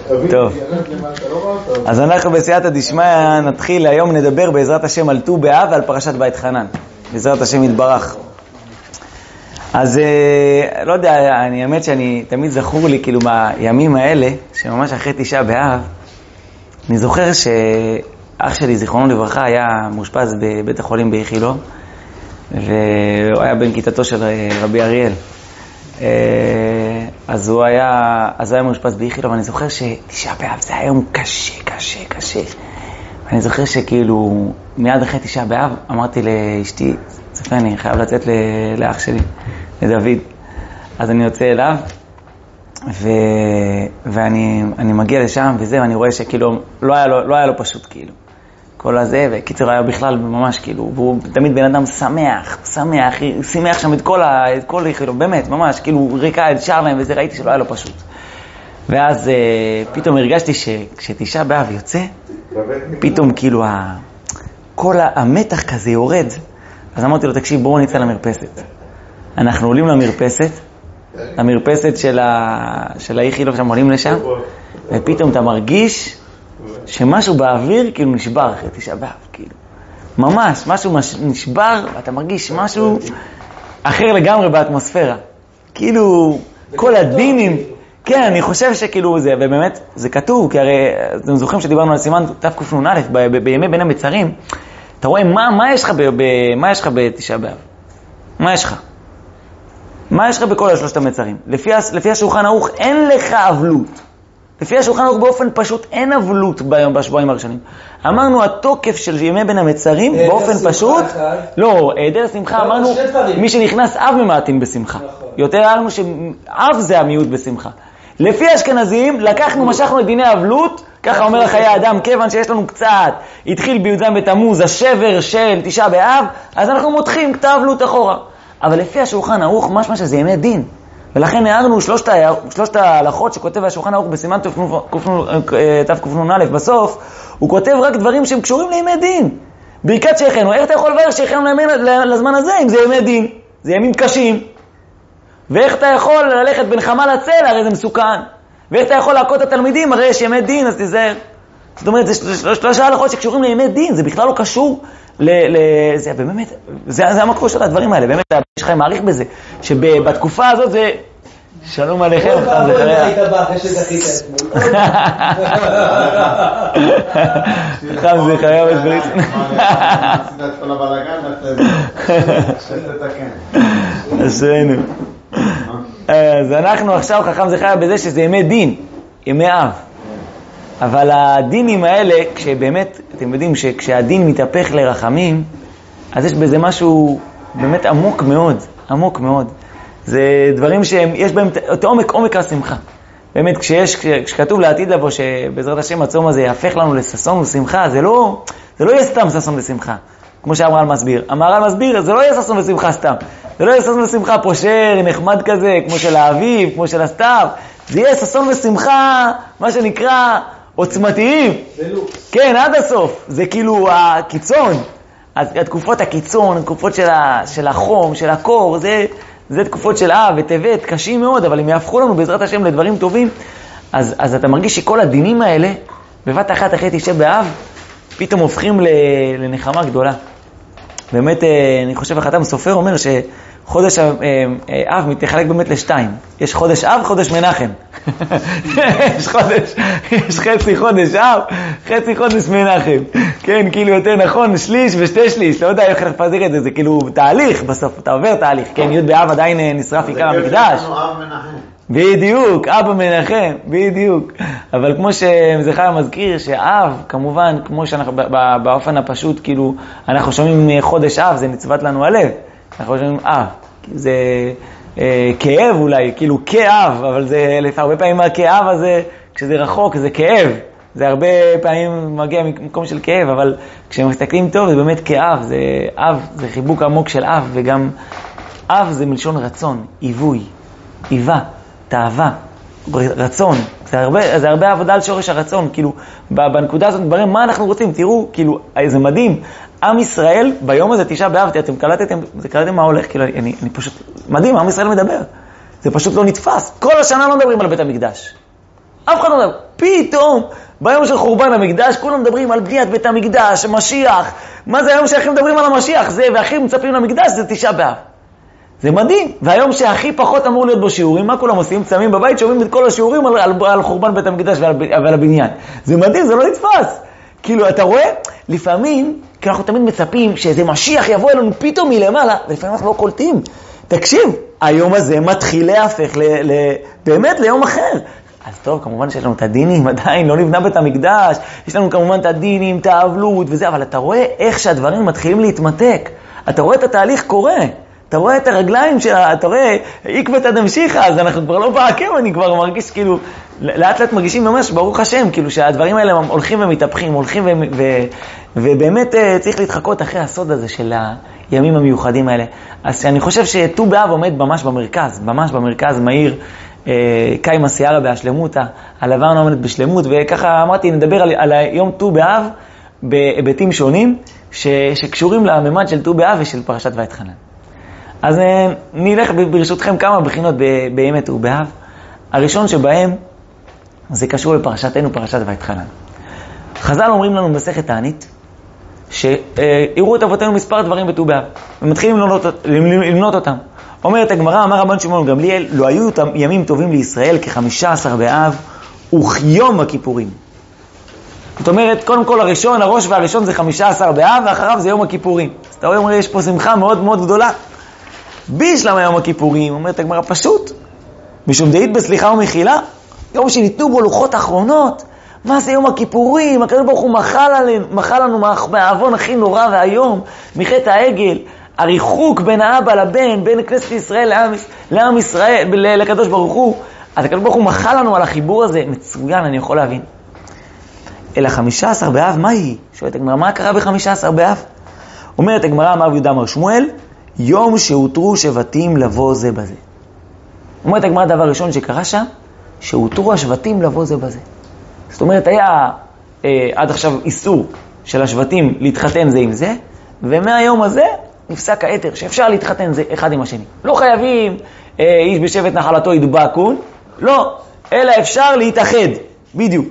טוב, אז אנחנו בסייעתא דשמיא נתחיל היום נדבר בעזרת השם על ט"ו באב ועל פרשת בית חנן, בעזרת השם יתברך. אז לא יודע, אני האמת שאני תמיד זכור לי כאילו מהימים האלה, שממש אחרי תשעה באב, אני זוכר שאח שלי זיכרונו לברכה היה מאושפז בבית החולים באיכילוב, והוא היה בן כיתתו של רבי אריאל. אז הוא היה מאושפז באיכילוב, ואני זוכר שתשעה באב זה היה יום קשה. ואני זוכר שכאילו מיד אחרי תשעה באב אמרתי לאשתי, צפה, אני חייב לצאת לאח שלי, לדוד. אז אני יוצא אליו, ואני מגיע לשם וזה, ואני רואה שכאילו לא היה לו פשוט כאילו. כל הזה, וקיצר היה בכלל ממש כאילו, והוא תמיד בן אדם שמח שם את כל איכילוב, באמת, ממש, כאילו ריקה את שר להם וזה, ראיתי שלא היה לו פשוט. ואז פתאום הרגשתי שכשתשעה באב יוצא, פתאום כאילו כל המתח כזה יורד. אז אמרתי לו, תקשיב, בואו נצא למרפסת. אנחנו עולים למרפסת של האיכילוב, שם עולים לשם, ופתאום אתה מרגיש שמשהו באוויר כאילו נשבר אחרי תשעה באב, כאילו. ממש, משהו נשבר, ואתה מרגיש משהו אחר לגמרי באטמוספירה. כאילו, כל הדינים, כן, אני חושב שכאילו זה, ובאמת, זה כתוב, כי הרי, אתם זוכרים שדיברנו על סימן תקנ"א, בימי בין המצרים, אתה רואה מה יש לך בתשעה באב? מה יש לך בכל שלושת המצרים? לפי השולחן ערוך אין לך אבלות. לפי השולחן ערוך באופן פשוט אין אבלות בשבועיים הראשונים. אמרנו התוקף של ימי בין המצרים באופן פשוט, לא, היעדר שמחה, אמרנו מי שנכנס אב ממעטים בשמחה. יותר אמרנו שאב זה המיעוט בשמחה. לפי האשכנזים משכנו את דיני האבלות, ככה אומר חיי האדם, כיוון שיש לנו קצת, התחיל בי"ז בתמוז השבר של תשעה באב, אז אנחנו מותחים את האבלות אחורה. אבל לפי השולחן ערוך משמע שזה ימי דין. ולכן הערנו שלושת ההלכות שכותב השולחן ערוך בסימן תקנ"א בסוף, הוא כותב רק דברים שהם קשורים לימי דין. ברכת שהחיינו, איך אתה יכול לברך שהחיינו לזמן הזה אם זה ימי דין? זה ימים קשים. ואיך אתה יכול ללכת בין חמה לצל, הרי זה מסוכן. ואיך אתה יכול להכות את התלמידים, הרי יש ימי דין, אז תיזהר. זאת אומרת, זה שלושה הלכות שקשורים לימי דין, זה בכלל לא קשור זה באמת, זה המקור של הדברים האלה, באמת, יש חיים מעריך בזה, שבתקופה הזאת זה, שלום עליכם, חם זה חריה. היית בא אחרי שדחית אתמול. חם זה חריה ושברית. עשית את כל הבלגן, אשרנו. אז אנחנו עכשיו חכם זה חריה בזה שזה ימי דין, ימי אב. אבל הדינים האלה, כשבאמת, אתם יודעים שכשהדין מתהפך לרחמים, אז יש בזה משהו באמת עמוק מאוד. זה דברים שיש בהם את עומק השמחה. באמת, כשכתוב לעתיד לבוא שבעזרת השם הצום הזה יהפך לנו לששון ושמחה, זה לא יהיה סתם ששון ושמחה, כמו שהמהר"ל מסביר. המהר"ל מסביר, זה לא יהיה ששון ושמחה סתם. זה לא יהיה ששון ושמחה פושר, נחמד כזה, כמו של האביב, כמו של הסתיו. זה יהיה ששון ושמחה, מה שנקרא עוצמתיים. כן, עד הסוף. זה כאילו הקיצון. התקופות הקיצון, התקופות של החום, של הקור, זה תקופות של אב וטבת, קשים מאוד, אבל הם יהפכו לנו בעזרת השם לדברים טובים. אז אתה מרגיש שכל הדינים האלה, בבת אחת אחרי תשעה באב, פתאום הופכים לנחמה גדולה. באמת, אני חושב, החתם סופר אומר שחודש אב מתחלק באמת לשתיים. יש חודש אב, חודש מנחם. יש חצי חודש אב, חצי חודש מנחם. כן, כאילו יותר נכון, שליש ושתי שליש. לא יודע איך לפזר את זה, זה כאילו תהליך בסוף, אתה עובר תהליך. כן, י' באב עדיין נשרף עיקר המקדש. בדיוק, אבא מנחם, בדיוק. אבל כמו שזכר מזכיר, שאב, כמובן, כמו שאנחנו באופן הפשוט, כאילו, אנחנו שומעים חודש אב, זה נצבת לנו הלב. אנחנו שומעים אב. זה כאב אולי, כאילו כאב, אבל זה הרבה פעמים הכאב הזה, כשזה רחוק, זה כאב. זה הרבה פעמים מגיע ממקום של כאב, אבל כשמסתכלים טוב, זה באמת כאב. זה אב, זה חיבוק עמוק של אב, וגם אב זה מלשון רצון, איבוי, איבה. תאווה, רצון, זה הרבה עבודה על שורש הרצון, כאילו, בנקודה הזאת מדברים מה אנחנו רוצים, תראו, כאילו, זה מדהים, עם ישראל, ביום הזה תשעה באב, אתם קלטתם מה הולך, כאילו, אני פשוט, מדהים, עם ישראל מדבר, זה פשוט לא נתפס, כל השנה לא מדברים על בית המקדש, אף אחד לא מדבר. פתאום, ביום של חורבן המקדש, כולם מדברים על בניית בית המקדש, משיח. מה זה היום שהכי מדברים על המשיח? זה, והכי מצפים למקדש, זה 9 באב. זה מדהים. והיום שהכי פחות אמור להיות בו שיעורים, מה כולם עושים? צמים בבית, שומעים את כל השיעורים על חורבן בית המקדש ועל הבניין. זה מדהים, זה לא נתפס. כאילו, אתה רואה? לפעמים, כי אנחנו תמיד מצפים שאיזה משיח יבוא אלינו פתאום מלמעלה, ולפעמים אנחנו לא קולטים. תקשיב, היום הזה מתחיל להפך באמת ליום אחר. אז טוב, כמובן שיש לנו את הדינים, עדיין לא נבנה בית המקדש, יש לנו כמובן את הדינים, את האבלות וזה, אבל אתה רואה איך שהדברים מתחילים להתמתק. אתה רואה את התהליך קורה. אתה רואה את הרגליים שלה, אתה רואה, עקבת עד המשיכה, אז אנחנו כבר לא בעקם, אני כבר מרגיש כאילו, לאט לאט מרגישים ממש, ברוך השם, כאילו שהדברים האלה הולכים ומתהפכים, ובאמת צריך להתחקות אחרי הסוד הזה של הימים המיוחדים האלה. אז אני חושב שט"ו באב עומד ממש במרכז, מהיר, קיימה סיירה בהשלמותה, הלבן עומדת בשלמות, וככה אמרתי, נדבר על יום ט"ו באב בהיבטים שונים, שקשורים לממד של ט"ו באב ושל פרשת ואתחנן. אז נלך ברשותכם כמה בחינות בימי ט"ו באב. הראשון שבהם זה קשור לפרשתנו, פרשת ואתחנן. חז"ל אומרים לנו במסכת תענית שהראו את אבותינו מספר דברים בט"ו באב, ומתחילים למנות אותם. אומרת הגמרא, אמר רבן שמעון גמליאל, לא היו אותם ימים טובים לישראל כ-15 באב וכיום הכיפורים. זאת אומרת, קודם כל הראש והראשון זה 15 באב, ואחריו זה יום הכיפורים. אז אתה רואה, יש פה שמחה מאוד מאוד גדולה. בישלמה יום הכיפורים, אומרת הגמרא, פשוט, משום דאית בסליחה ומחילה, יום שניתנו בו לוחות אחרונות. מה זה יום הכיפורים? הקדוש ברוך הוא מחל לנו מהעוון הכי נורא והיום, מחטא העגל, הריחוק בין האבא לבן, בין כנסת ישראל לעם ישראל, לקדוש ברוך הוא. אז הקדוש ברוך הוא מחל לנו על החיבור הזה, מצוין, אני יכול להבין. אלא 15 באב, מה היא? שואלת הגמרא, מה קרה ב-15 באב? אומרת הגמרא, אמר יהודה אמר שמואל, יום שהותרו שבטים לבוא זה בזה. אומרת הגמרא, דבר ראשון שקרה שם, שהותרו השבטים לבוא זה בזה. זאת אומרת, היה עד עכשיו איסור של השבטים להתחתן זה עם זה, ומהיום הזה נפסק היתר שאפשר להתחתן זה אחד עם השני. לא חייבים איש בשבט נחלתו ידבקון, לא, אלא אפשר להתאחד, בדיוק.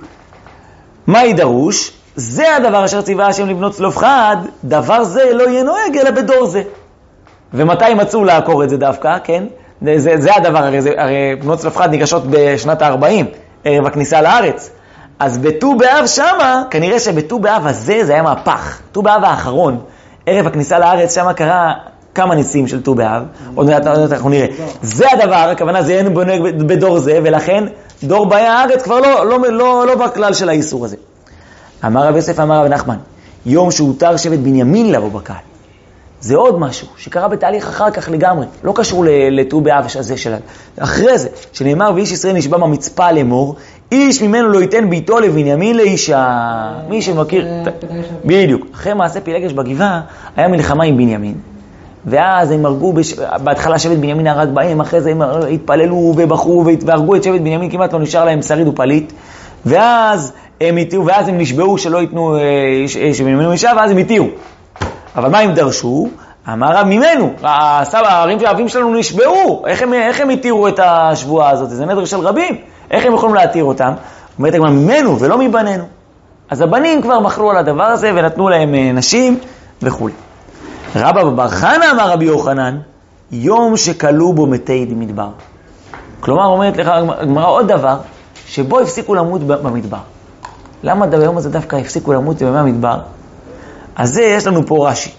מה ידרוש? זה הדבר אשר ציווה השם לבנות צלופחד, דבר זה לא יהיה נוהג אלא בדור זה. ומתי מצאו לעקור את זה דווקא, כן? זה הדבר, הרי בנות צלופחד ניגשות בשנת ה-40, ערב הכניסה לארץ. אז בט"ו באב שמה, כנראה שבט"ו באב הזה זה היה מהפך. ט"ו באב האחרון, ערב הכניסה לארץ, שמה קרה כמה ניסים של ט"ו באב. עוד מעט אנחנו נראה. זה הדבר, הכוונה זה אין בנוהג בדור זה, ולכן דור באי הארץ כבר לא בכלל של האיסור הזה. אמר רב יוסף, אמר רב נחמן, יום שהותר שבט בנימין לבוא בקהל. זה עוד משהו שקרה בתהליך אחר כך לגמרי, לא קשור לט"ו באב הזה שלנו. אחרי זה, שנאמר ואיש ישראל נשבע במצפה לאמור, איש ממנו לא ייתן ביתו לבנימין לאישה. מי שמכיר, בדיוק. אחרי מעשה פילגש בגבעה, היה מלחמה עם בנימין. ואז הם הרגו, בהתחלה שבט בנימין הרג בהם, אחרי זה הם התפללו ובחרו והרגו את שבט בנימין, כמעט לא נשאר להם שריד ופליט. ואז הם נשבעו שלא ייתנו שבנימין אישה, ואז הם התירו. אבל מה הם דרשו? אמר ממנו, האבים שלנו נשבעו, איך הם התירו את השבועה הזאת? זה נדר של רבים, איך הם יכולים להתיר אותם? אומרת הגמרא, ממנו ולא מבנינו. אז הבנים כבר מחלו על הדבר הזה ונתנו להם נשים וכו'. רבא בבר חנא אמר רבי יוחנן, יום שקלו בו מתי מדבר. כלומר, אומרת לך הגמרא עוד דבר, שבו הפסיקו למות במדבר. למה ביום הזה דווקא הפסיקו למות במדבר? אז זה יש לנו פה רש"י.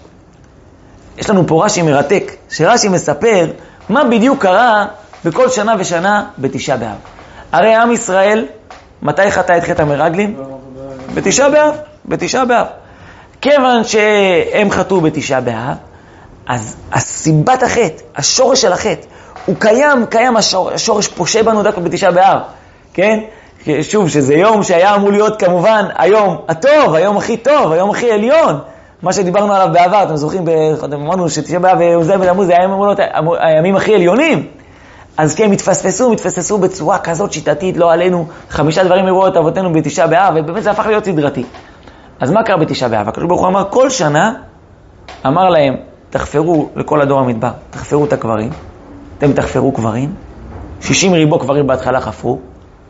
יש לנו פה רש"י מרתק, שרש"י מספר מה בדיוק קרה בכל שנה ושנה בתשעה באב. הרי עם ישראל, מתי חטא את חטא המרגלים? בתשעה באב. כיוון שהם חטאו בתשעה באב, אז הסיבת החטא, השורש של החטא, הוא קיים השורש פושה בנו דווקא בתשעה באב, כן? שוב, שזה יום שהיה אמור להיות כמובן היום הטוב, היום הכי טוב, היום הכי עליון, מה שדיברנו עליו בעבר, אתם זוכרים, אמרנו שתשעה באב וזה בתמוז, זה היה אמור להיות הימים הכי עליונים, אז כן, מתפספסו בצורה כזאת שיטתית, לא עלינו, 5 דברים הראו את אבותינו בתשעה באב, ובאמת זה הפך להיות סדרתי. אז מה קרה בתשעה באב? הקדוש ברוך הוא אמר, כל שנה, אמר להם, תחפרו לכל הדור המדבר, תחפרו את הקברים, אתם תחפרו קברים, 60 ריבו קברים בהתחלה חפרו,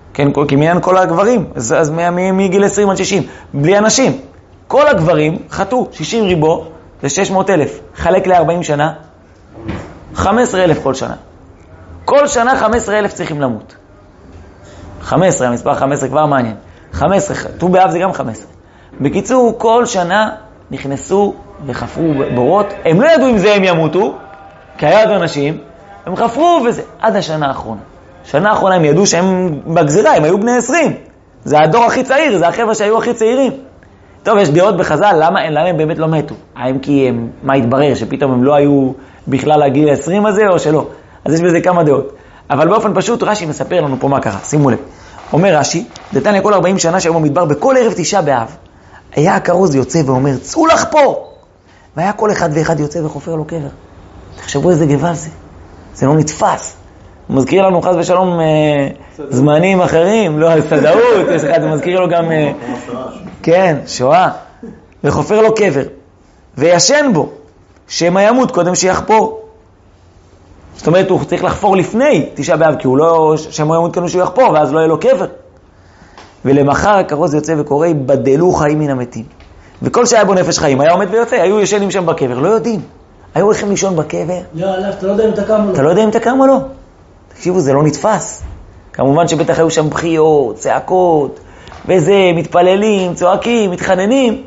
כן, כמניין כל הגברים, אז מגיל 20 עד 60, בלי אנשים. כל הגברים חטאו, 60 ריבו, זה 600,000. חלק ל-40 שנה, 15,000 כל שנה. כל שנה 15,000 צריכים למות. 15, המספר 15 כבר מעניין. 15, ט"ו באב זה גם 15. בקיצור, כל שנה נכנסו וחפרו בורות. הם לא ידעו אם זה הם ימותו, כי היה עוד אנשים, הם חפרו וזה, עד השנה האחרונה. שנה האחרונה הם ידעו שהם בגזירה, הם היו בני 20. זה הדור הכי צעיר, זה החבר'ה שהיו הכי צעירים. טוב, יש דעות בחז"ל, למה הם באמת לא מתו? האם כי הם, מה התברר, שפתאום הם לא היו בכלל לגיל 20 הזה או שלא? אז יש בזה כמה דעות. אבל באופן פשוט, רש"י מספר לנו פה מה קרה, שימו לב. אומר רש"י, דתניא כל 40 שנה שהיום במדבר, בכל ערב תשעה באב, היה הכרוז יוצא ואומר, צאו לחפור! והיה כל אחד ואחד יוצא וחופר לו קבר. תחשבו איזה גבל זה. זה לא נתפס. הוא מזכיר לנו חס ושלום זמנים אחרים, לא, סדאות, יש אחד, זה מזכיר לו גם, כן, שואה. וחופר לו קבר. וישן בו, שמה ימות קודם שיחפור. זאת אומרת, הוא צריך לחפור לפני תשעה באב, כי הוא לא, שמה ימות קודם שהוא יחפור, ואז לא יהיה לו קבר. ולמחר הכרוז יוצא וקורא, בדלו חיים מן המתים. וכל שהיה בו נפש חיים, היה עומד ויוצא, היו ישנים שם בקבר, לא יודעים. היו הולכים לישון בקבר. לא, אתה לא יודע אם אתה קם או לא. אתה לא יודע אם אתה קם או לא. תקשיבו, זה לא נתפס. כמובן שבטח היו שם בחיות, צעקות, וזה, מתפללים, צועקים, מתחננים.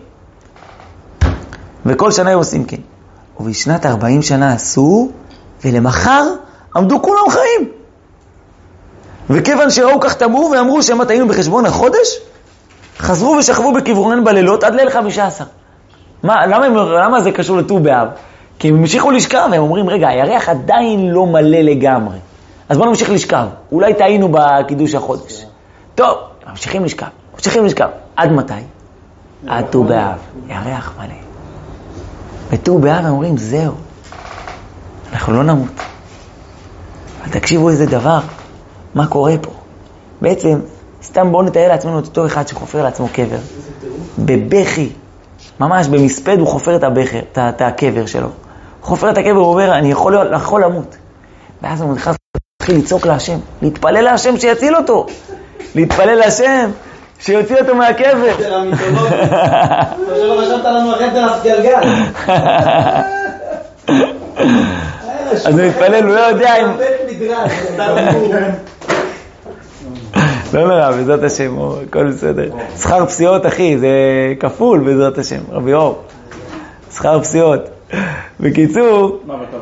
וכל שנה היו עושים כן. ובשנת 40 שנה עשו, ולמחר עמדו כולם חיים. וכיוון שראו כך תמו ואמרו שמה תהיינו בחשבון החודש, חזרו ושכבו בקברונן בלילות עד ליל 15. למה זה קשור לט"ו באב? כי הם המשיכו לשכב, והם אומרים, רגע, הירח עדיין לא מלא לגמרי. אז בואו נמשיך לשכב. אולי תהיינו בקידוש החודש. טוב, ממשיכים לשכב. עד מתי? עד ט"ו באב. ירח מלא. וט"ו באב הם אומרים, זהו. אנחנו לא נמות. אבל תקשיבו איזה דבר. מה קורה פה? בעצם, סתם בואו נתאר לעצמנו את אותו אחד שחופר לעצמו קבר. בבכי. ממש במספד הוא חופר את הקבר שלו. הוא חופר את הקבר, הוא אומר, אני יכול למות. ואז הוא מתחיל לצעוק להשם, להתפלל להשם שיציל אותו. להתפלל להשם שיוציא אותו מהקבר. זה המיתולוגי. עכשיו חשבת לנו אחרי זה גלגל. אז הוא מתפלל, הוא לא יודע אם... לא נראה, בעזרת השם, הכל בסדר. שכר פסיעות, אחי, זה כפול בעזרת השם, רבי אור. שכר פסיעות. בקיצור,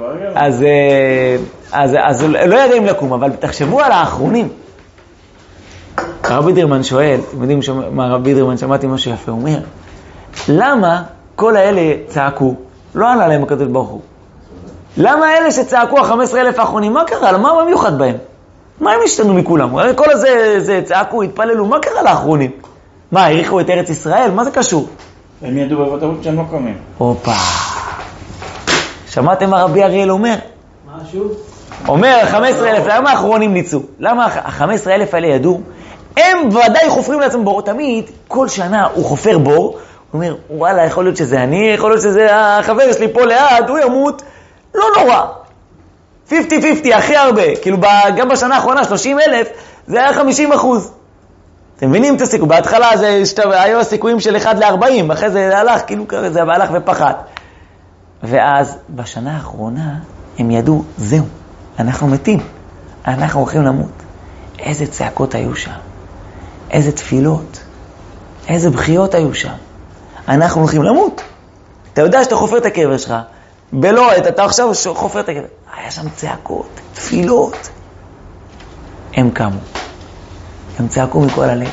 אז לא יודעים לקום, אבל תחשבו על האחרונים. הרב בידרמן שואל, אתם יודעים מה הרב בידרמן, שמעתי משהו יפה, הוא אומר, למה כל האלה צעקו? לא ענה להם הקדוש ברוך הוא. למה אלה שצעקו 15,000 האחרונים, מה קרה? מה מיוחד בהם? מה הם השתנו מכולם? הרי כל הזה צעקו, התפללו, מה קרה לאחרונים? מה, העריכו את ארץ ישראל? מה זה קשור? הם ידעו בוודאות שהם לא קמים. הופה. שמעתם מה רבי אריאל אומר? מה שוב? אומר, 15,000, למה האחרונים ניצו? למה 15,000 האלה ידעו? הם ודאי חופרים לעצמם בור. תמיד, כל שנה הוא חופר בור, הוא אומר, וואלה, יכול להיות שזה אני, יכול להיות שזה החבר שלי פה ליד, הוא ימות, לא נורא. 50-50, הכי הרבה. כאילו, גם בשנה האחרונה, 30,000, זה היה 50%. אתם מבינים את הסיכוי? בהתחלה היו הסיכויים של 1-40, אחרי זה הלך, כאילו זה הלך ופחת. ואז, בשנה האחרונה, הם ידעו, זהו, אנחנו מתים. אנחנו הולכים למות. איזה צעקות היו שם. איזה תפילות. איזה בחיות היו שם. אנחנו הולכים למות. אתה יודע שאתה חופר את הקבר שלך, בלא, אתה עכשיו חופר את הקבר. היה שם צעקות, תפילות. הם קמו. הם צעקו מכל הלב.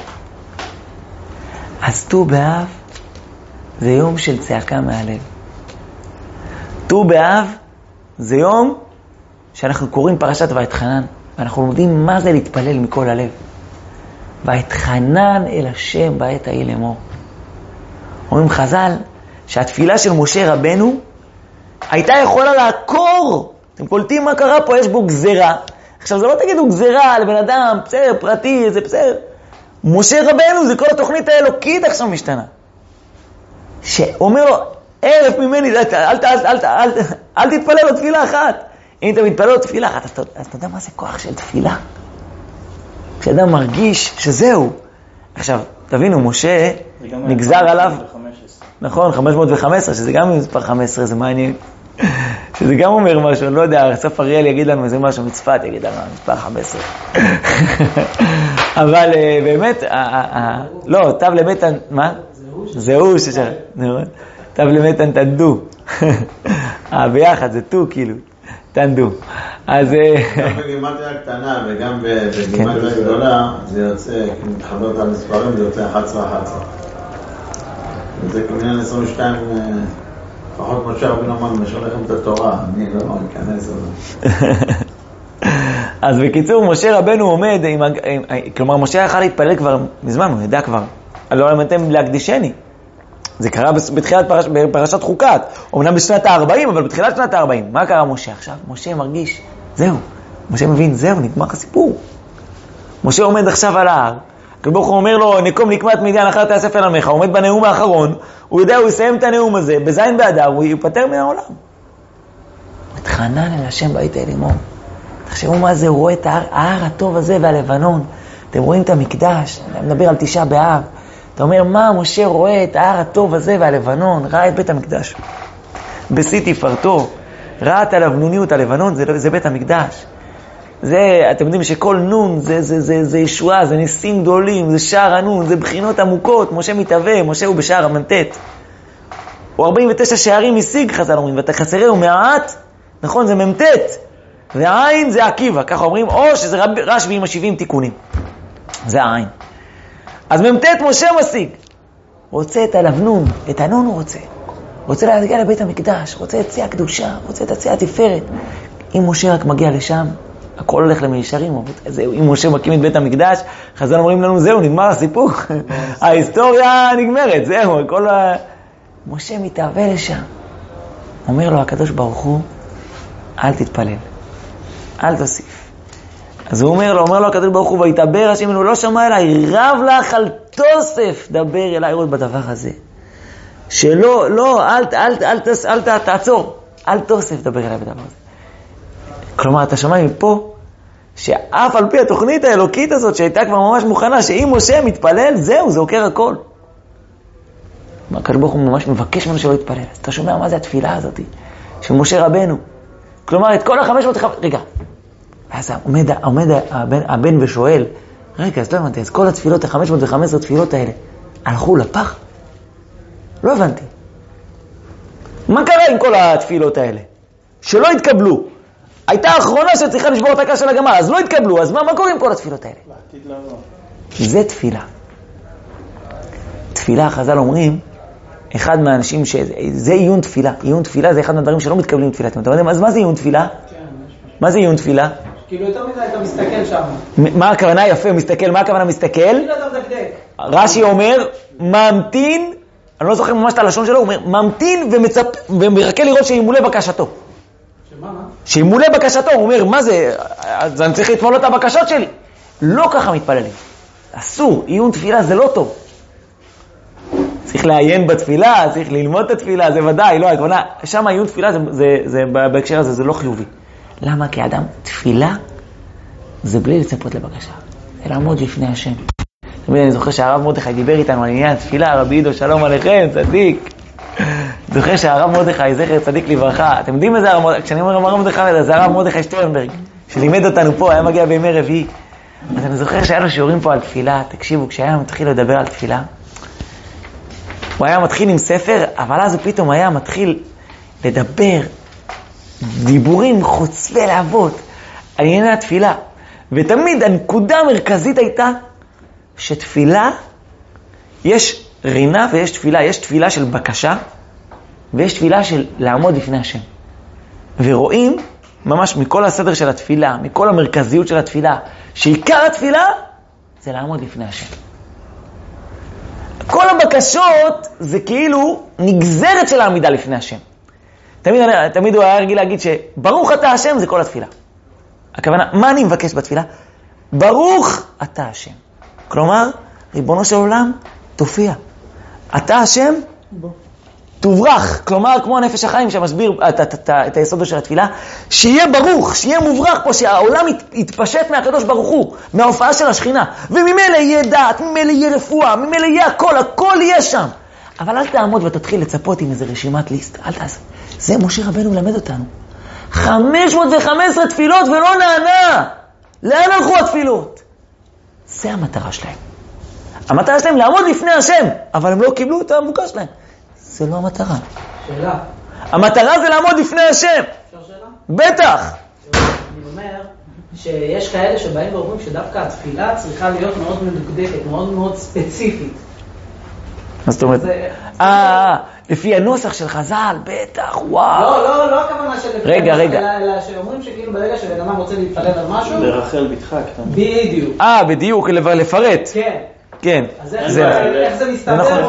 אז ט"ו באב זה יום של צעקה מהלב. ט"ו באב זה יום שאנחנו קוראים פרשת ואתחנן, ואנחנו לומדים מה זה להתפלל מכל הלב. ואתחנן אל השם בעת ההיא לאמור. אומרים חז"ל שהתפילה של משה רבנו הייתה יכולה לעקור. אתם קולטים מה קרה פה? יש בו גזרה. עכשיו זה לא תגידו גזרה לבן אדם, בסדר, פרטי, זה בסדר. משה רבנו זה כל התוכנית האלוקית עכשיו משתנה. שאומר לו, ערף ממני, אל תתפלל לו תפילה אחת. אם אתה מתפלל לו תפילה אחת, אז אתה יודע מה זה כוח של תפילה? כשאדם מרגיש שזהו. עכשיו, תבינו, משה נגזר עליו, נכון, 515, שזה גם מספר 15, זה מעניין. שזה גם אומר משהו, אני לא יודע, סוף אריאל יגיד לנו איזה משהו, מצפת יגיד לנו, מספר 15. אבל באמת, לא, תו למתן, מה? זהו, תו למתן תנדו. ביחד, זה טו כאילו, תנדו. אז... גם בגימטריה קטנה וגם בגימטריה גדולה, זה יוצא, כאילו מתחבר את המספרים, זה יוצא 11-11. וזה כמובן 22... לפחות משה רבינו אמר, משולחם את התורה, אני לא אכנס לזה. אז בקיצור, משה רבנו עומד, כלומר, משה יכל להתפלל כבר מזמן, הוא ידע כבר. לא למדתם להקדישני. זה קרה בתחילת פרשת חוקת, אומנם בשנת ה-40, אבל בתחילת שנת ה-40. מה קרה משה עכשיו? משה מרגיש, זהו. משה מבין, זהו, נגמר הסיפור. משה עומד עכשיו על ההר, הקדוש הוא אומר לו, נקום נקמת מדיין אחר תאסף אל עמך, הוא עומד בנאום האחרון, הוא יודע, הוא יסיים את הנאום הזה, בזין באדר, הוא ייפטר מהעולם. מתחנן אל השם בית אל עמו. תחשבו מה זה, הוא רואה את ההר הטוב הזה והלבנון. אתם רואים את המקדש, אני מדבר על 9 באב. אתה אומר, מה משה רואה את ההר הטוב הזה והלבנון, ראה את בית המקדש. בשיא תפארתו, ראה את הלבנוניות הלבנון, זה בית המקדש. זה, אתם יודעים שכל נון זה ישועה, זה ניסים גדולים, זה שער הנון, זה בחינות עמוקות, משה מתהווה, משה הוא בשער המנטט. הוא 49 שערים משיג, חז"ל אומרים, ואתה חסרהו מעט, נכון, זה ממתת, והעין זה עקיבא, ככה אומרים, או שזה רשב"י עם 70 תיקונים. זה העין. אז ממתת משה משיג. רוצה את הלבנון, את הנון הוא רוצה להגיע לבית המקדש, רוצה את צי הקדושה, רוצה את הצי התפארת. אם משה רק מגיע לשם, הכל הולך למישרים, אם משה מקים את בית המקדש, חז"ל אומרים לנו, זהו, נגמר הסיפור. ההיסטוריה נגמרת, זהו, משה מתהווה לשם. אומר לו הקדוש ברוך הוא, אל תתפלל, אל תוסיף. אז הוא אומר לו הקדוש ברוך הוא, ויתבר השם אלינו, לא שמע אליי, רב לך על תוסף, דבר אליי עוד בדבר הזה. שלא, לא, אל תעצור, אל תוסף, דבר אליי בדבר הזה. כלומר, אתה שומע מפה, שאף על פי התוכנית האלוקית הזאת, שהייתה כבר ממש מוכנה, שאם משה מתפלל, זהו, זה עוקר הכל. הקדוש ברוך הוא ממש מבקש ממנו שלא יתפלל. אז אתה שומע מה זה התפילה הזאת, של משה רבנו. כלומר, את כל ה-500... רגע, אז עומד הבן ושואל, רגע, אז לא הבנתי, אז כל התפילות, ה-515 תפילות האלה, הלכו לפח? לא הבנתי. מה קרה עם כל התפילות האלה? שלא התקבלו. הייתה האחרונה שצריכה לשבור את הקש של הגמל, אז לא התקבלו, אז מה קורה עם כל התפילות האלה? לעתיד לבוא. זה תפילה. תפילה, חז"ל אומרים, אחד מהאנשים זה עיון תפילה. עיון תפילה זה אחד מהדברים שלא מתקבלים תפילת. אתם יודעים, אז מה זה עיון תפילה? מה זה עיון תפילה? כאילו יותר מדי אתה מסתכל שם. מה הכוונה? יפה, מסתכל. מה הכוונה מסתכל? כאילו אתה מדקדק. רש"י אומר, ממתין, אני לא זוכר ממש את הלשון שלו, הוא אומר, ממתין ומחכה לראות שימולא בקשתו. שימולא בקשתו, הוא אומר, מה זה? אז אני צריך לתמול את הבקשות שלי. לא ככה מתפללים. אסור, עיון תפילה זה לא טוב. צריך לעיין בתפילה, צריך ללמוד את התפילה, זה ודאי, לא, הכוונה, שם עיון תפילה, זה בהקשר הזה, זה לא חיובי. למה? כי האדם, תפילה, זה בלי לצפות לבקשה. זה לעמוד לפני השם. תמיד אני זוכר שהרב מרדכי דיבר איתנו על עניין תפילה, רבי עידו, שלום עליכם, צדיק. זוכר שהרב מרדכי, זכר צדיק לברכה, אתם יודעים איזה הרב מרדכי, כשאני אומר הרב מרדכי, זה הרב מרדכי שטרנברג, שלימד אותנו פה, היה מגיע בימי רביעי. אז אני זוכר שהיה לו שיעורים פה על תפילה, תקשיבו, כשהיה מתחיל לדבר על תפילה, הוא היה מתחיל עם ספר, אבל אז הוא פתאום היה מתחיל לדבר דיבורים חוצבי להבות על ענייני התפילה. ותמיד הנקודה המרכזית הייתה שתפילה, יש רינה ויש תפילה, יש תפילה של בקשה ויש תפילה של לעמוד לפני השם. ורואים ממש מכל הסדר של התפילה, מכל המרכזיות של התפילה, שעיקר התפילה זה לעמוד לפני השם. כל הבקשות זה כאילו נגזרת של העמידה לפני השם. תמיד הוא היה רגיל להגיד שברוך אתה השם זה כל התפילה. הכוונה, מה אני מבקש בתפילה? ברוך אתה השם. כלומר, ריבונו של עולם, תופיע. אתה השם, תוברח, כלומר כמו הנפש החיים שמסביר את היסוד של התפילה, שיהיה ברוך, שיהיה מוברח פה, שהעולם יתפשט מהקדוש ברוך הוא, מההופעה של השכינה, וממילא יהיה דעת, ממילא יהיה רפואה, ממילא יהיה הכל יהיה שם. אבל אל תעמוד ותתחיל לצפות עם איזה רשימת ליסט, אל תעשה. זה משה רבנו מלמד אותנו. 515 תפילות ולא נענה. לאן הלכו התפילות? זה המטרה שלהם. המטרה שלהם לעמוד לפני השם, אבל הם לא קיבלו את המבוקש שלהם. זה לא המטרה. שאלה. המטרה זה לעמוד לפני השם. אפשר שאלה? בטח. אני אומר שיש כאלה שבאים ואומרים שדווקא התפילה צריכה להיות מאוד מדוקדקת, מאוד מאוד ספציפית. מה זאת אומרת? לפי הנוסח של חז"ל, בטח, וואו. לא הכוונה של... רגע. אלא שאומרים שכאילו ברגע שבן אדם רוצה להתפלל על משהו... לרחל בתך קטן. בדיוק. בדיוק, לפרט. כן. כן. אז איך זה מסתדר?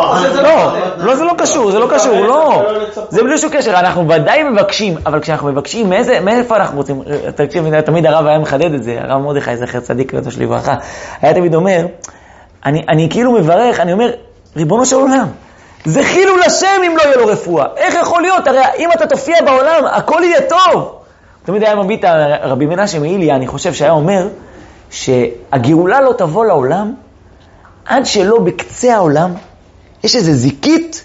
לא, זה לא קשור, לא. זה בלי שום קשר, אנחנו ודאי מבקשים, אבל כשאנחנו מבקשים, מאיפה אנחנו רוצים? תקשיב, תמיד הרב היה מחדד את זה, הרב מרדכי זכר צדיק קדוש לברכה, היה תמיד אומר, אני כאילו מברך, אני אומר, ריבונו של עולם, זה חילול השם אם לא יהיה לו רפואה. איך יכול להיות? הרי אם אתה תופיע בעולם, הכל יהיה טוב. תמיד היה מביט רבי מנשה מאיליה, אני חושב שהיה אומר, שהגאולה לא תבוא לעולם, עד שלא בקצה העולם, יש איזה זיקית,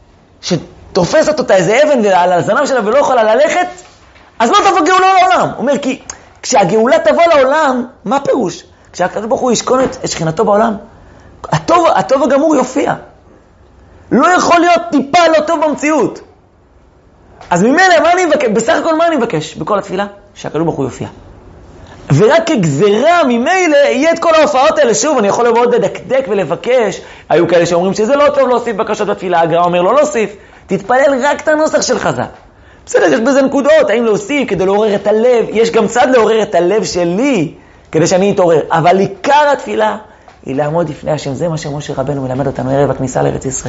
שתופסת אותה איזה אבן על הזנב שלה ולא יכולה ללכת, אז לא תבוא גאולה לעולם. הוא אומר, כי כשהגאולה תבוא לעולם, מה פירוש? כשהקדוש ברוך הוא ישכון את שכינתו בעולם, הטוב הגמור יופיע. לא יכול להיות טיפה לא טוב במציאות. אז ממילא, מה אני מבקש? בסך הכל מה אני מבקש בכל התפילה? שהקדוש ברוך הוא יופיע. ורק כגזרה ממילא יהיה את כל ההופעות האלה. שוב, אני יכול מאוד לדקדק ולבקש. היו כאלה שאומרים שזה לא טוב להוסיף בקשות בתפילה. הגר"א אומר לא להוסיף. תתפלל רק את הנוסח של חז"ל. בסדר, יש בזה נקודות. האם להוסיף כדי לעורר את הלב? יש גם צד לעורר את הלב שלי כדי שאני אתעורר. אבל עיקר התפילה היא לעמוד לפני השם. זה מה שמשה רבנו מלמד אותנו ערב הכניסה לארץ ישראל.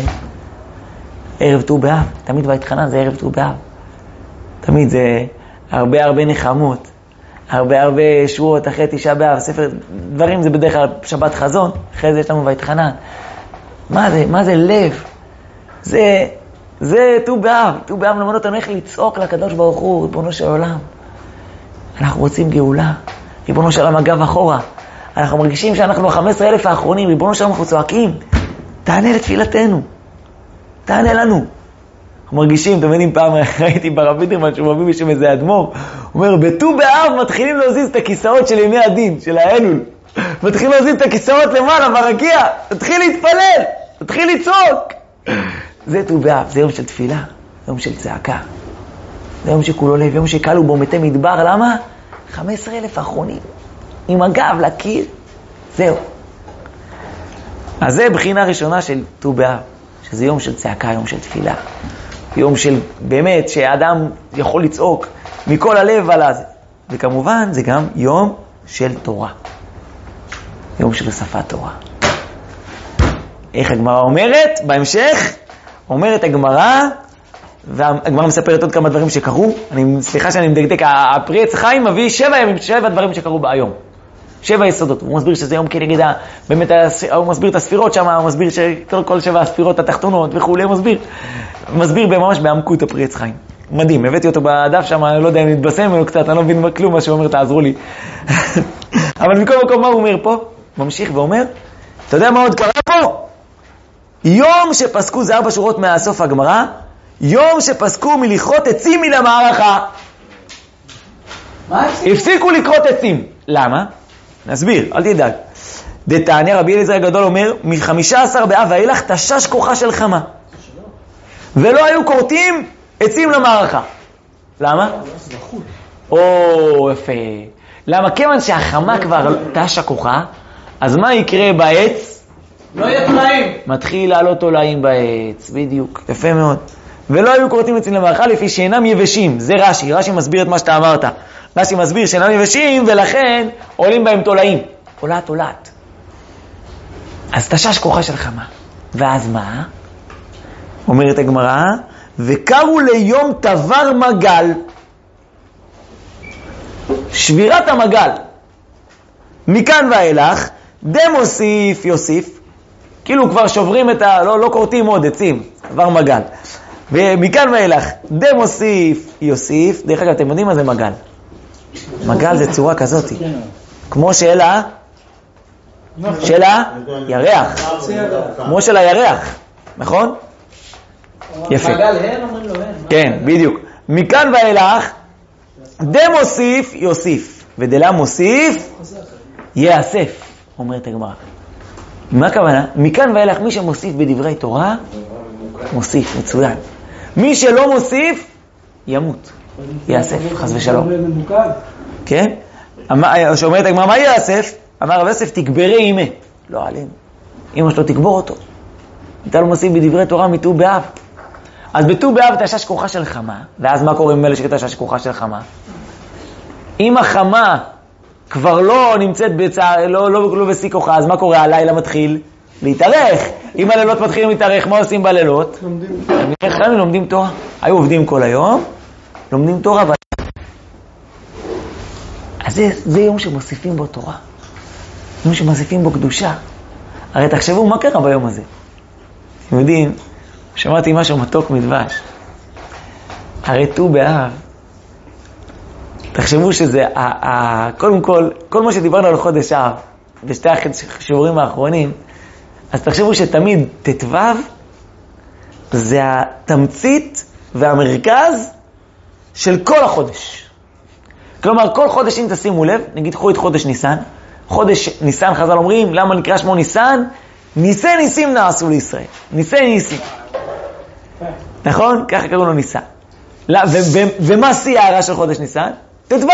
ערב ט"ו באב. תמיד ויתחנן זה ערב ט"ו באב. תמיד זה הרבה נחמות. הרבה שבועות אחרי תשעה באב. ספר דברים זה בדרך כלל שבת חזון. אחרי זה יש לנו ויתחנן. מה זה לב? זה ט"ו באב. ט"ו באב מלמד אותנו איך לצעוק לקדוש ברוך הוא, ריבונו של עולם. אנחנו רוצים גאולה. ריבונו של עולם הגב אחורה. אנחנו מרגישים שאנחנו 15,000 האחרונים, ריבונו שלנו אנחנו צועקים, תענה לתפילתנו, תענה לנו. אנחנו מרגישים, אתם יודעים, פעם ראיתי ברב וידרמן שהוא מביא בשם איזה אדמו"ר, הוא אומר, בט"ו באב מתחילים להזיז את הכיסאות של ימי הדין, של האלול. מתחילים להזיז את הכיסאות למעלה, ברקיע, תתחיל להתפלל, תתחיל לצעוק. זה ט"ו באב, זה יום של תפילה, זה יום של צעקה. זה יום שכולו לב, יום שקלו בו מתי מדבר, למה? 15,000 האחרונים. עם הגב לקיר, זהו. אז זה בחינה ראשונה של ט"ו באב, שזה יום של צעקה, יום של תפילה. יום של באמת שהאדם יכול לצעוק מכל הלב על הזה. וכמובן זה גם יום של תורה. יום של שפת תורה. איך הגמרא אומרת? בהמשך אומרת הגמרא, והגמרא מספרת עוד כמה דברים שקרו. סליחה שאני מדקדק, הפרי עץ חיים מביא 7 דברים שקרו ביום. 7 יסודות. הוא מסביר שזה יום כנגד, באמת הוא מסביר את הספירות שם, הוא מסביר שכל 7 הספירות התחתונות וכו', הוא מסביר ממש בעמקות הפרי עץ חיים. מדהים, הבאתי אותו בדף שם, אני לא יודע אם נתבשם או קצת, אני לא מבין כלום מה שהוא אומר, תעזרו לי. אבל מכל מקום מה הוא אומר פה? ממשיך ואומר, אתה יודע מה עוד קרה פה? יום שפסקו, זה 4 שורות מהסוף הגמרא, יום שפסקו מלכרות עצים מן המערכה. הפסיקו לכרות עצים. למה? נסביר, אל תדאג. דתניא רבי אליעזר הגדול אומר, מ-15 באב ואילך תשש כוחה של חמה. ולא היו כורתים עצים למערכה. למה? יפה. למה? כיוון שהחמה כבר תשה כוחה, אז מה יקרה בעץ? לא יהיה תולעים. מתחיל לעלות תולעים בעץ, בדיוק. יפה מאוד. ולא היו כורתים עצים למערכה לפי שאינם יבשים. זה רש"י. רש"י מסביר את מה שאתה אמרת. רש"י מסביר שאינם יבשים ולכן עולים בהם תולעים. תולעת. אז תשש כוחה של חמה. ואז מה? אומרת הגמרא, וקראו ליום תבר מגל. שבירת המגל. מכאן ואילך, דמוסיף יוסיף. כאילו כבר שוברים את לא כורתים עוד עצים. תבר מגל. ומכאן ואילך, דה מוסיף יוסיף. דרך אגב, אתם יודעים מה זה מגל? מגל זה צורה כזאת, כמו של הירח, כמו של הירח, נכון? יפה. מגל הן אומרים לו הן. כן, בדיוק. מכאן ואילך, דה מוסיף יוסיף, ודלה מוסיף יאסף, אומרת הגמרא. מה הכוונה? מכאן ואילך מי שמוסיף בדברי תורה, מוסיף, מצוין. מי שלא מוסיף, ימות, יאסף, חס ושלום. כן? שאומרת הגמרא, מה יאסף? אמר רב יוסף, תגברי אימה. לא עלינו. אמא שלו תגבור אותו. אתה לא מוסיף בדברי תורה מט"ו באב. אז בט"ו באב תשש כוחה של חמה, ואז מה קורה עם אלה שתשש כוחה של חמה? אם החמה כבר לא נמצאת לא בשיא כוחה, אז מה קורה? הלילה מתחיל להתארך. אם הלילות מתחילים להתארך, מה עושים בלילות? לומדים תורה. היו עובדים כל היום, לומדים תורה. אז זה יום שמוסיפים בו תורה. יום שמוסיפים בו קדושה. הרי תחשבו מה קרה ביום הזה. אתם יודעים, שמעתי משהו מתוק מדבש. הרי ט"ו באב, תחשבו שזה, קודם כל מה שדיברנו על חודש אב, בשתי השיעורים האחרונים, אז תחשבו שתמיד ט"ו זה התמצית והמרכז של כל החודש. כלומר, כל חודש, אם תשימו לב, נגיד קחו את חודש ניסן, חודש ניסן חז"ל אומרים, למה נקרא שמו ניסן? ניסי ניסים נעשו לישראל. ניסי ניסים. נכון? ככה קראו לו ניסן. ומה שיא הערה של חודש ניסן? ט"ו.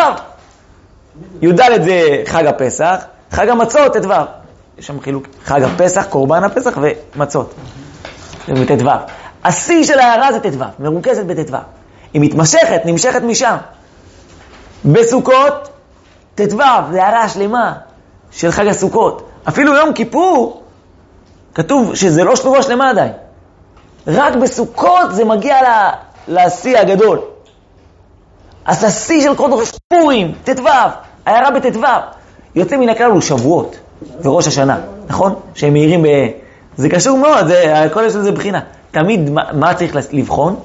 י"ד זה חג הפסח, חג המצות ט"ו. יש שם חילוק, חג הפסח, קורבן הפסח ומצות. זה בט"ו. השיא של הערה זה ט"ו, מרוכזת בט"ו. היא מתמשכת, נמשכת משם. בסוכות, ט"ו, זה הערה שלמה של חג הסוכות. אפילו יום כיפור, כתוב שזה לא שבוע שלמה עדיין. רק בסוכות זה מגיע לשיא הגדול. אז השיא של חודש פורים, ט"ו, הערה בט"ו, יוצא מן הכלל הוא שבועות וראש השנה, נכון? שהם מהירים זה קשור מאוד, כל יש לזה בחינה. תמיד מה צריך לבחון?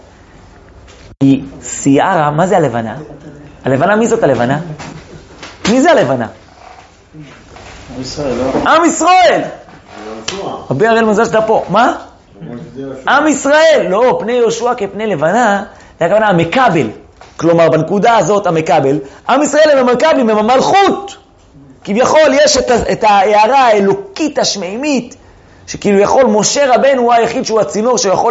כי שיערה, מה זה הלבנה? הלבנה, מי זאת הלבנה? מי זה הלבנה? עם ישראל, לא? עם ישראל! רבי הראל מזל שאתה פה. מה? עם ישראל! לא, פני יהושע כפני לבנה, זה הכוונה המקבל. כלומר, בנקודה הזאת המקבל, עם ישראל הם המקבלים, הם המלכות. כביכול יש את ההערה האלוקית השמימית, שכאילו יכול משה רבנו הוא היחיד שהוא הצינור שיכול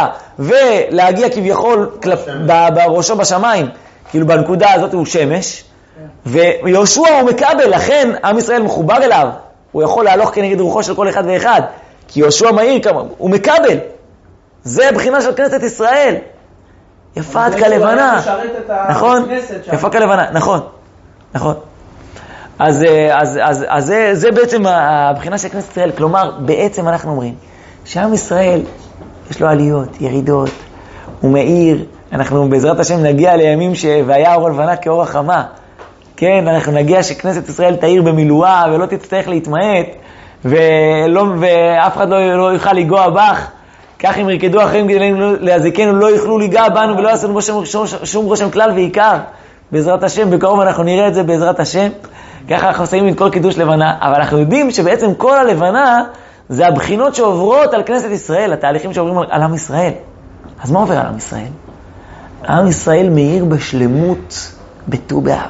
להגיע כביכול בראשו בשמיים. כאילו בנקודה הזאת הוא שמש, ויהושע הוא מקבל, לכן עם ישראל מחובר אליו. הוא יכול להלוך כנגד רוחו של כל אחד ואחד, כי יהושע מהיר כמה, הוא מקבל. זה הבחינה של כנסת ישראל. יפת כלבנה. נכון? יפה כלבנה, נכון. נכון. אז זה בעצם הבחינה של כנסת ישראל. כלומר, בעצם אנחנו אומרים, שעם ישראל יש לו עליות, ירידות, הוא מאיר. אנחנו בעזרת השם נגיע לימים והיה אור הלבנה כאור החמה. כן, אנחנו נגיע שכנסת ישראל תאיר במילואה ולא תצטרך להתמעט, ואף אחד לא יוכל לגוע בך. כך אם ירקדו אחרים כדי להזיקנו, לא יוכלו לגע בנו ולא יעשו בו שום רושם כלל ועיקר. בעזרת השם, בקרוב אנחנו נראה את זה בעזרת השם. ככה אנחנו עושים את כל קידוש לבנה, אבל אנחנו יודעים שבעצם כל הלבנה זה הבחינות שעוברות על כנסת ישראל, התהליכים שעוברים על עם ישראל. אז מה עובר על עם ישראל? עם ישראל מאיר בשלמות בט"ו באב.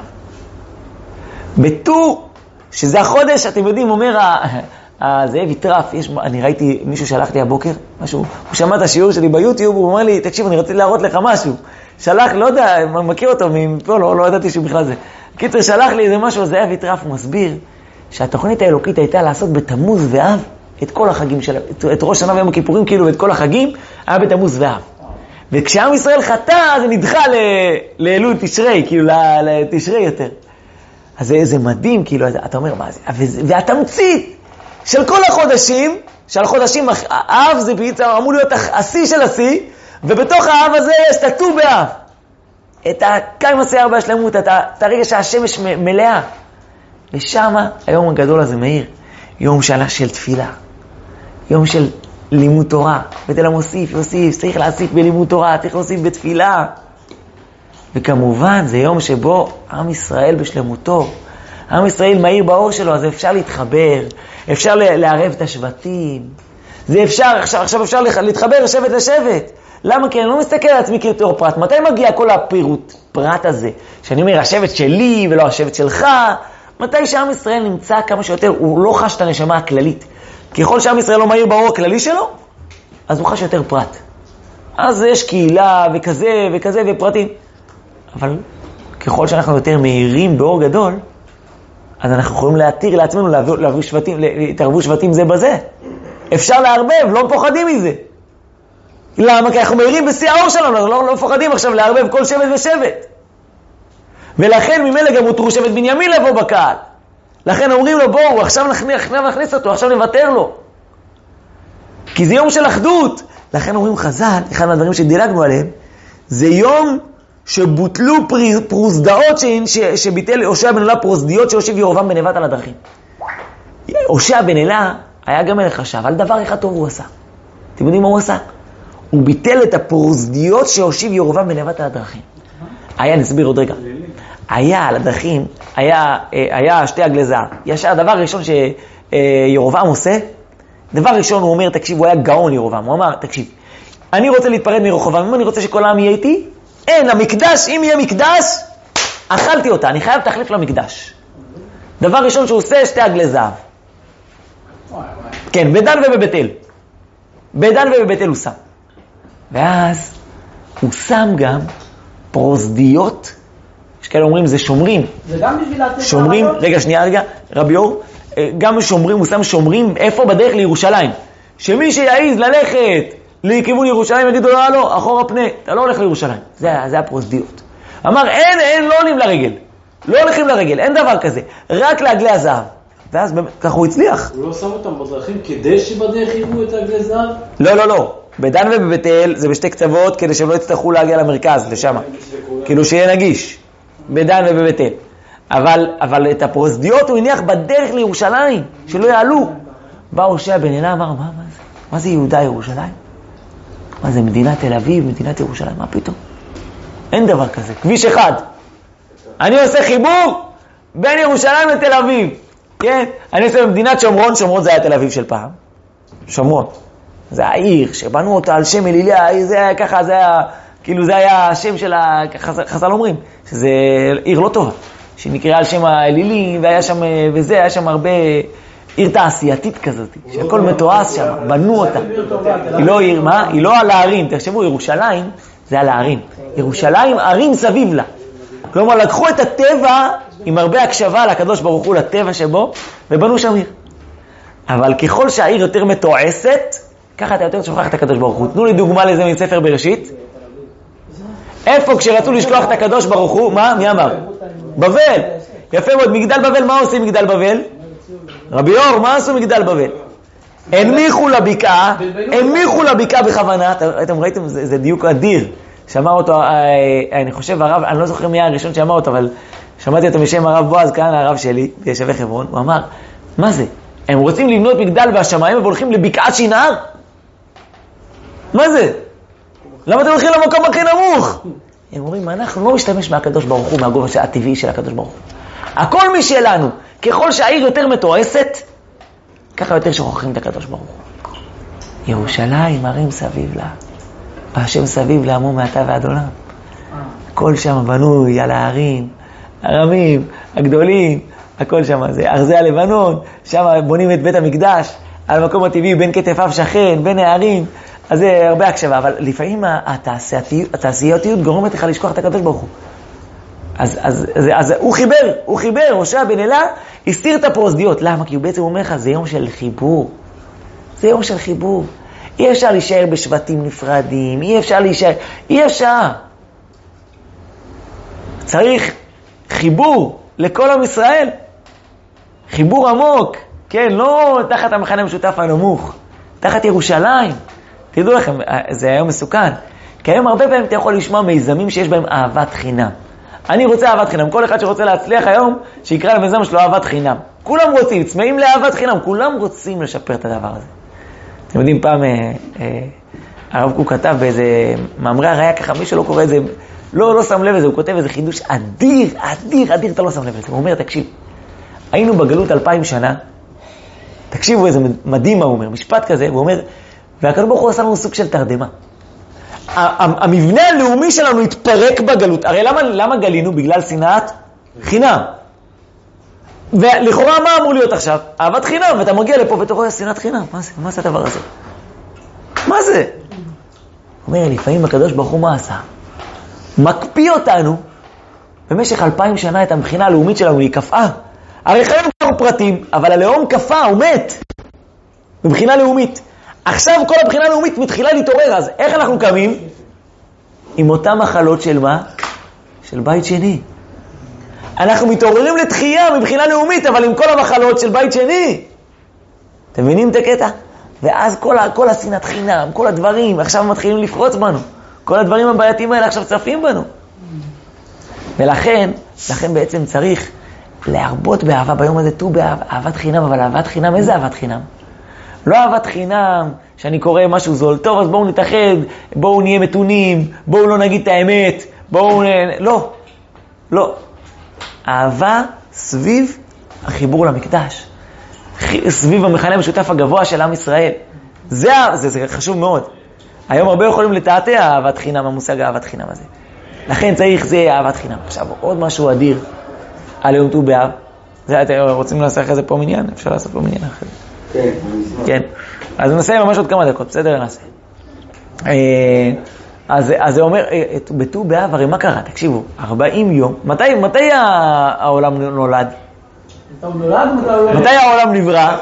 בט"ו, שזה החודש, אתם יודעים, אומר הזאב יטרף, אני ראיתי, מישהו שלח לי הבוקר, משהו, הוא שמע את השיעור שלי ביוטיוב, הוא אומר לי, תקשיב, אני רציתי להראות לך משהו. שלח, לא יודע, מכיר אותו מפה, לא ידעתי שהוא בכלל זה. קיצר, שלח לי איזה משהו, הזאב יטרף, הוא מסביר שהתוכנית האלוקית הייתה לעשות בתמוז ואב את כל החגים את ראש שנה ויום הכיפורים, כאילו, ואת כל החגים, היה בתמוז ואב. וכשעם ישראל חטא, זה נדחה לאלול תשרי, כאילו, לתשרי יותר. אז זה מדהים, כאילו, אתה אומר, מה זה? והתמצית של כל החודשים, של החודשים, האב זה בעצם אמור להיות השיא של השיא, ובתוך האב הזה יש את הט"ו באב. את הקיים השיער בהשלמות, את הרגע שהשמש מלאה. ושם היום הגדול הזה מאיר, יום של תפילה, יום של לימוד תורה. בית אל המוסיף, יוסיף, צריך להוסיף בלימוד תורה, צריך להוסיף בתפילה. וכמובן, זה יום שבו עם ישראל בשלמותו. עם ישראל מאיר באור שלו, אז אפשר להתחבר, אפשר לערב את השבטים. זה אפשר, עכשיו אפשר להתחבר שבט לשבט. למה? כי אני לא מסתכל על עצמי כאותו פרט. מתי מגיע כל הפירוט פרט הזה? שאני אומר, השבט שלי ולא השבט שלך. מתי שעם ישראל נמצא כמה שיותר, הוא לא חש את הנשמה הכללית. ככל שעם ישראל לא מאיר באור הכללי שלו, אז הוא חש יותר פרט. אז יש קהילה וכזה וכזה ופרטים. אבל ככל שאנחנו יותר מאירים באור גדול, אז אנחנו יכולים להתיר לעצמנו להתערבו שבטים זה בזה. אפשר לערבב, לא פוחדים מזה. למה? כי אנחנו מאירים בשיא האור שלנו, לא פוחדים עכשיו לערבב כל שבט ושבט. ולכן ממילא גם הותרו שבט בנימין לבוא בקהל. לכן אומרים לו, בואו, עכשיו נכניס אותו, עכשיו נוותר לו. כי זה יום של אחדות. לכן אומרים חז"ל, אחד מהדברים שדילגנו עליהם, זה יום שבוטלו פרוסדאות שביטל הושע בן אלה, פרוסדיות שהושיב ירבעם בן נבט על הדרכים. הושע בן אלה היה גם מלך רשע, אבל דבר אחד טוב הוא עשה. אתם יודעים מה הוא עשה? הוא ביטל את הפרוסדיות שהושיב ירבעם בן נבט על הדרכים. נסביר עוד רגע. היה על הדרכים, היה שתי עגלי זהב. ישר הדבר הראשון שירבעם עושה, דבר ראשון הוא אומר, תקשיב, הוא היה גאון ירבעם. הוא אמר, תקשיב, אני רוצה להתפרד מרחובעם, אם אני רוצה שכל העם יהיה איתי, אין, המקדש, אם יהיה מקדש, אכלתי אותה, אני חייב תחליף למקדש. דבר ראשון שהוא עושה, שתי עגלי זהב. כן, בדן ובבית אל. בדן ובבית אל הוא שם. ואז הוא שם גם פרוסדיות, יש כאלה אומרים זה שומרים. זה גם בשביל לתת שומרים, רגע, רבי אור, גם שומרים, הוא שם שומרים, איפה בדרך לירושלים? שמי שיעיז ללכת לכיוון ירושלים יגידו לו, לא, אחורה פנה, אתה לא הולך לירושלים. זה הפרוסדיות. אמר, אין, לא עולים לרגל. לא הולכים לרגל, אין דבר כזה. רק לעגלי הזהב. ואז ככה הוא הצליח. הוא לא שם אותם בדרכים כדי שבדרך יראו את עגלי זהב? לא. בדן ובבית אל זה בשתי קצוות כדי שהם לא יצטרכו להגיע למרכז, לשם. כאילו שיהיה נגיש. בדן ובבית אל. אבל את הפרוסדיות הוא הניח בדרך לירושלים, שלא יעלו. בא הושע בן אלה, אמר, מה זה? מה זה יהודה ירושלים? מה זה מדינת תל אביב, מדינת ירושלים? מה פתאום? אין דבר כזה. כביש אחד. אני עושה חיבור בין ירושלים לתל אביב. כן? אני עושה במדינת שומרון, שומרון זה היה תל אביב של פעם. שומרון. זה העיר שבנו אותה על שם אליליה, זה היה ככה, זה היה, כאילו זה היה השם של חז"ל אומרים, שזה עיר לא טובה, שנקראה על שם האלילי, והיה שם, וזה, היה שם הרבה עיר תעשייתית כזאת, שהכל מתועש שם, בנו אותה. היא לא עיר, מה? היא לא על הערים, תחשבו, ירושלים זה על הערים. ירושלים, ערים סביב לה. כלומר, לקחו את הטבע עם הרבה הקשבה לקדוש ברוך הוא, לטבע שבו, ובנו שם עיר. אבל ככל שהעיר יותר מתועסת, ככה אתה יותר שוכח את הקדוש ברוך הוא. תנו לי דוגמה לזה מספר בראשית. איפה כשרצו לשכוח את הקדוש ברוך הוא, מה? מי אמר? בבל. יפה מאוד, מגדל בבל, מה עושים מגדל בבל? רבי אור, מה עשו מגדל בבל? הנמיכו לבקעה בכוונה. אתם ראיתם, זה דיוק אדיר. שמע אותו, אני חושב הרב, אני לא זוכר מי הראשון שאמר אותו, אבל שמעתי אותו משם הרב בועז, כאן הרב שלי, בישבי חברון. הוא אמר, מה זה? הם רוצים לבנות מגדל בשמיים והולכים לבקעת שנהר? מה זה? למה אתם הולכים למקום הכי נמוך? הם אומרים, אנחנו לא משתמש מהקדוש ברוך הוא, מהגובה הטבעי של הקדוש ברוך הוא. הכל משלנו. ככל שהעיר יותר מתועסת, ככה יותר שוכחים את הקדוש ברוך הוא. ירושלים, ערים סביב לה. והשם סביב לעמו מעתה ועד עולם. הכל שם בנוי על הערים, הרמים, הגדולים, הכל שם. זה ארזי הלבנון, שם בונים את בית המקדש, על המקום הטבעי, בין כתפיו שכן, בין הערים. אז זה הרבה הקשבה, אבל לפעמים התעשייתיות גורמת לך לשכוח את הקדוש ברוך הוא. אז הוא חיבר, הושע בן אלה, הסתיר את הפרוסדיות. למה? כי הוא בעצם אומר לך, זה יום של חיבור. זה יום של חיבור. אי אפשר להישאר בשבטים נפרדים, אי אפשר. צריך חיבור לכל עם ישראל. חיבור עמוק, כן, לא תחת המחנה המשותף הנמוך, תחת ירושלים. תדעו לכם, זה היום מסוכן. כי היום הרבה פעמים אתה יכול לשמוע מיזמים שיש בהם אהבת חינם. אני רוצה אהבת חינם. כל אחד שרוצה להצליח היום, שיקרא למיזם שלו אהבת חינם. כולם רוצים, צמאים לאהבת חינם. כולם רוצים לשפר את הדבר הזה. אתם יודעים, פעם הרב קוק כתב באיזה מאמרי הראייה, ככה מי שלא קורא את זה, לא שם לב לזה, הוא כותב איזה חידוש אדיר, אדיר, אדיר, אתה לא שם לב לזה. הוא אומר, תקשיב, היינו בגלות 2000 שנה, תקשיבו איזה מדהים מה הוא אומר, משפט כזה, הוא אומר, והקדוש ברוך הוא עשה לנו סוג של תרדמה. המבנה הלאומי שלנו התפרק בגלות. הרי למה גלינו? בגלל שנאת חינם. ולכאורה מה אמור להיות עכשיו? אהבת חינם, ואתה מגיע לפה ואתה רואה שנאת חינם. מה זה? מה זה הדבר הזה? מה זה? הוא אומר, לפעמים הקדוש ברוך הוא מה עשה? מקפיא אותנו במשך 2000 שנה את המבחינה הלאומית שלנו, היא קפאה. הרי חיינו כבר פרטים, אבל הלאום קפא, הוא מת. מבחינה לאומית. עכשיו כל הבחינה הלאומית מתחילה להתעורר, אז איך אנחנו קמים? עם אותם מחלות של מה? של בית שני. אנחנו מתעוררים לתחייה מבחינה לאומית, אבל עם כל המחלות של בית שני. אתם מבינים את הקטע? ואז כל השנאת חינם, כל הדברים, עכשיו מתחילים לפרוץ בנו. כל הדברים הבעייתיים האלה עכשיו צפים בנו. ולכן בעצם צריך להרבות באהבה ביום הזה, תו באהבת חינם, אבל אהבת חינם, איזה אהבת חינם? לא אהבת חינם, שאני קורא משהו זול, טוב, אז בואו נתאחד, בואו נהיה מתונים, בואו לא נגיד את האמת, לא. אהבה סביב החיבור למקדש, סביב המכנה המשותף הגבוה של עם ישראל. זה חשוב מאוד. היום הרבה יכולים לתעתע אהבת חינם, המושג אהבת חינם הזה. לכן צריך זה אהבת חינם. עכשיו, עוד משהו אדיר על יום ט"ו באב. אתם רוצים לעשות אחרי זה פה מניין? אפשר לעשות פה מניין אחרי זה. כן. אז נסיים ממש עוד כמה דקות, בסדר? נעשה. אז זה אומר, בט"ו באב, הרי מה קרה? תקשיבו, 40 יום. מתי העולם נולד? מתי העולם נברא?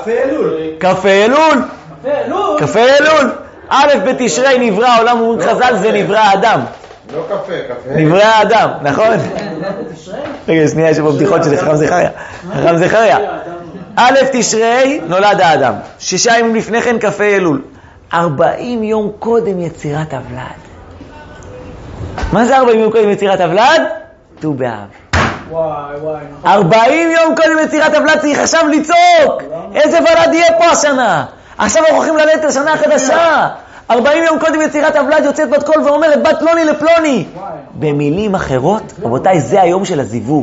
כ"ה אלול. א' בתשרי נברא העולם, אומרים חז"ל, זה נברא האדם. לא קפה. נברא האדם, נכון? רגע, שנייה, יש פה בדיחות של חכם זכריה. א' תשרי נולד האדם. 6 ימים לפני כן כ"ה אלול. 40 יום קודם יצירת הוולד. מה זה 40 יום קודם יצירת הוולד? ט"ו באב. 40 יום קודם יצירת הוולד צריך עכשיו לצעוק. איזה ולד יהיה פה השנה? עכשיו אנחנו הולכים ללדת השנה החדשה. 40 יום קודם יצירת הוולד יוצאת בת קול ואומרת בת פלוני לפלוני. במילים אחרות, רבותיי, זה היום של הזיווג.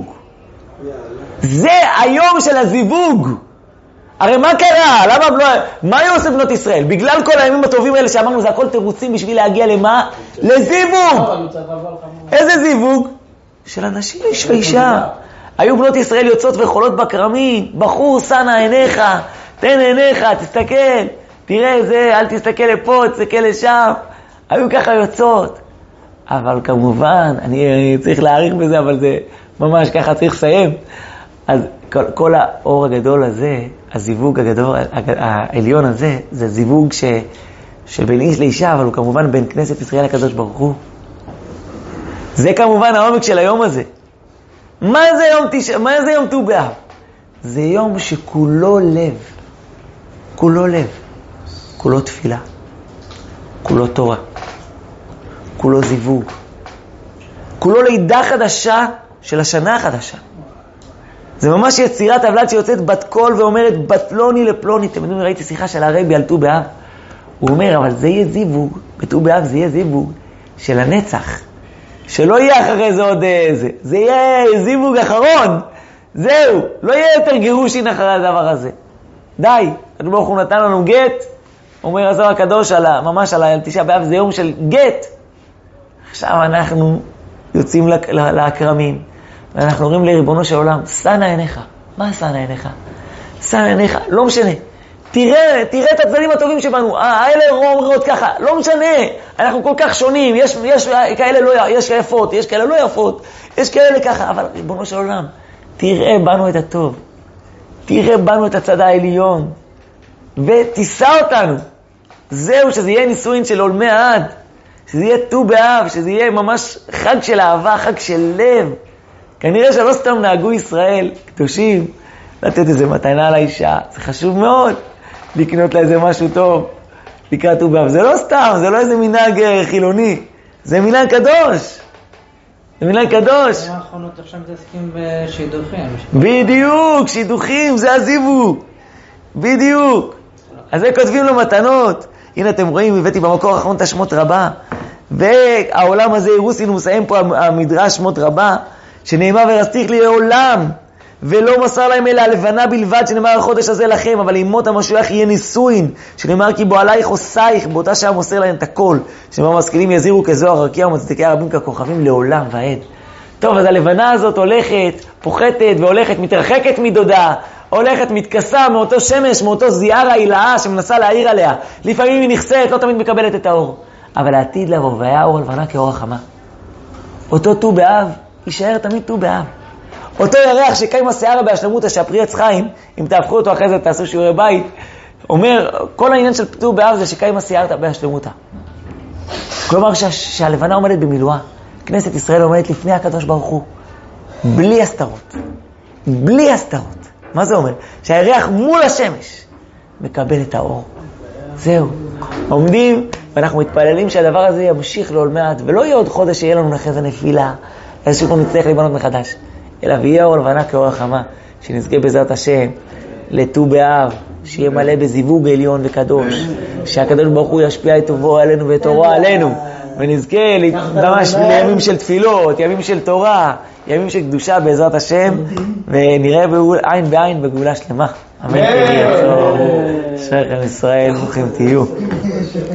זה היום של הזיווג. הרי מה קרה? מה היו עושים בנות ישראל? בגלל כל הימים הטובים האלה שאמרנו, זה הכל תירוצים בשביל להגיע למה? לזיווג. איזה זיווג? של אנשים איש ואישה. היו בנות ישראל יוצאות וחולות בקרמים, בחור שנה עיניך, תן עיניך, תסתכל, תראה זה, אל תסתכל לפה, תסתכל לשם. היו ככה יוצאות. אבל כמובן, אני צריך להעריך בזה, אבל זה ממש ככה צריך לסיים. אז כל האור הגדול הזה, הזיווג הגדול, העליון הזה, זה זיווג של בין איש לאישה, אבל הוא כמובן בין כנסת ישראל לקדוש ברוך הוא. זה כמובן העומק של היום הזה. מה זה יום ט"ו באב? זה יום שכולו לב. כולו לב. כולו תפילה. כולו תורה. כולו זיווג. כולו לידה חדשה של השנה החדשה. זה ממש יצירת הוולד שיוצאת בת קול ואומרת בת פלוני לפלוני. אתם יודעים, ראיתי שיחה של הרבי על ט"ו באב. הוא אומר, אבל זה יהיה זיווג, בט"ו באב זה יהיה זיווג של הנצח. שלא יהיה אחרי זה עוד זה. זה יהיה זיווג אחרון. זהו, לא יהיה יותר גירושין אחרי הדבר הזה. די, הקדוש ברוך הוא נתן לנו גט. אומר הזוהר הקדוש ממש על תשעה באב, זה יום של גט. עכשיו אנחנו יוצאים להקרמים. ואנחנו אומרים לריבונו של עולם, שנה עיניך. מה שנה עיניך? שנה עיניך, לא משנה. תראה את הצדדים הטובים שבנו. האלה אומרות ככה, לא משנה. אנחנו כל כך שונים. יש כאלה לא, יש כאלה יפות, יש כאלה לא יפות. יש כאלה ככה, אבל ריבונו של עולם, תראה בנו את הטוב. תראה בנו את הצד העליון. ותישא אותנו. זהו, שזה יהיה נישואין של עולמי עד. שזה יהיה ט"ו באב, שזה יהיה ממש חג של אהבה, חג של לב. כנראה שלא סתם נהגו ישראל קדושים לתת איזה מתנה לאישה. זה חשוב מאוד לקנות לה איזה משהו טוב לקראת ט"ו באב. זה לא סתם, זה לא איזה מנהג חילוני. זה מנהג קדוש. זה מנהג קדוש. האחרונות עכשיו מתעסקים בשידוכים. בדיוק, שידוכים, זה הזיווג. בדיוק. אז זה כותבים לו מתנות. הנה אתם רואים, הבאתי במקור האחרון את השמות רבה, והעולם הזה אירוסין, הוא מסיים פה המדרש שמות רבה, שנאמר ורסתיך לי לעולם, ולא מסר להם אלא הלבנה בלבד, שנאמר החודש הזה לכם, אבל עם מות המשיח יהיה נישואין, שנאמר כי בו עלייך עושייך, באותה שעה מוסר להם את הכל, שנאמר משכילים יזירו כזוהר רקיע ומצדיקי הרבים ככוכבים לעולם ועד. טוב, אז הלבנה הזאת הולכת, פוחתת והולכת, מתרחקת מדודה, הולכת, מתכסה מאותו שמש, מאותו זיער ההילאה שמנסה להעיר עליה. לפעמים היא נכסית, לא תמיד מקבלת את האור. אבל העתיד לבוא, והיה אור הלבנה כאור החמה. אותו ט"ו באב, יישאר תמיד ט"ו באב. אותו ירח שקיים השערה בהשלמות, שהפרי עץ חיים, אם תהפכו אותו אחרי זה תעשו שיעורי בית, אומר, כל העניין של ט"ו באב זה שקיים השערה בהשלמותה. כלומר שהלבנה עומדת במילואה. כנסת ישראל עומדת לפני הקדוש ברוך הוא. בלי הסתרות. בלי הסתרות. מה זה אומר? שהירח מול השמש מקבל את האור. זהו. עומדים ואנחנו מתפללים שהדבר הזה ימשיך לעול מעט, ולא יהיה עוד חודש שיהיה לנו אחרי זה נפילה, איזשהו פעם נצטרך להיבנות מחדש, אלא ויהיה אור לבנה כאור החמה, שנזכה בעזרת השם לט"ו באב, שיהיה מלא בזיווג עליון וקדוש, שהקדוש ברוך הוא ישפיע את טובו עלינו ואת אורו עלינו, ונזכה ממש לימים של תפילות, ימים של תורה, ימים של קדושה בעזרת השם, ונראה עין בעין בגאולה שלמה. אמן. שכם ישראל, ברוכים תהיו.